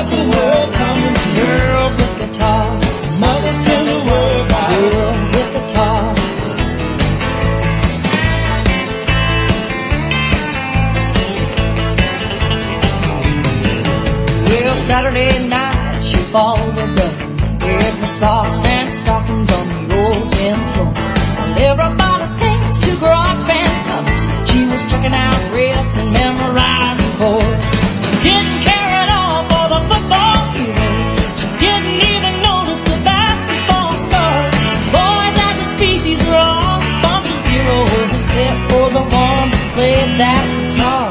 What's the world coming to? Girls with guitars, Mothers tell the world about it. girls with guitars. Well, Saturday night she followed her brother with my socks and stockings on the old tin floor. Well, everybody thinks two girls band covers. She was checking out riffs and memorizing chords. She didn't care at all for the football heroes. She didn't even notice the basketball stars. Boys as a species were all a bunch of zeros, except for the ones who played that guitar.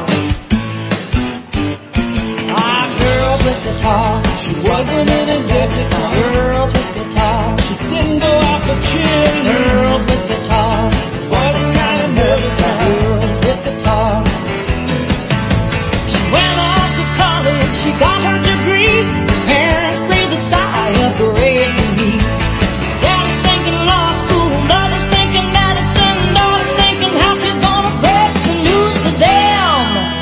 Girls with guitars. She wasn't in a jet guitar. Girls with guitars. She didn't go out for cheerleading. Girls with guitars. What a kind of nervous time. Girls with guitars. She went off to college. She got her degree. Parents breathed a sigh of great relief. Daddy's thinking law school. Mother's thinking medicine. Daughter's thinking how she's gonna break the news to them.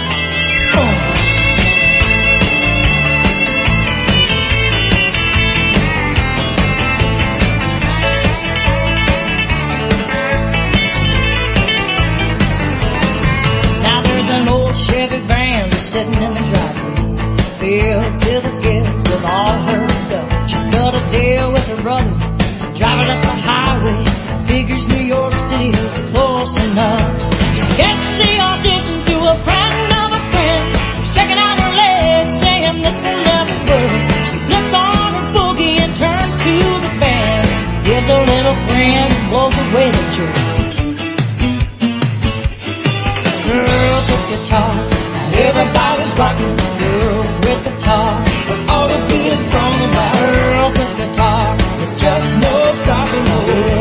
Now there's an old Chevy van sitting in the driveway, filled to the gills with all her stuff. She cut a deal with her brother, driving up the highway. Figures New York City is close enough. Gets the audition to a friend of a friend, who's checking out her legs, saying that's 11 words. She flips on her boogie and turns to the band, gives a little grin and blows away the jerk. Girls with guitars, Everybody's rocking. girls with guitars, But ought to be a song about girls with guitars, It's just no stopping. girls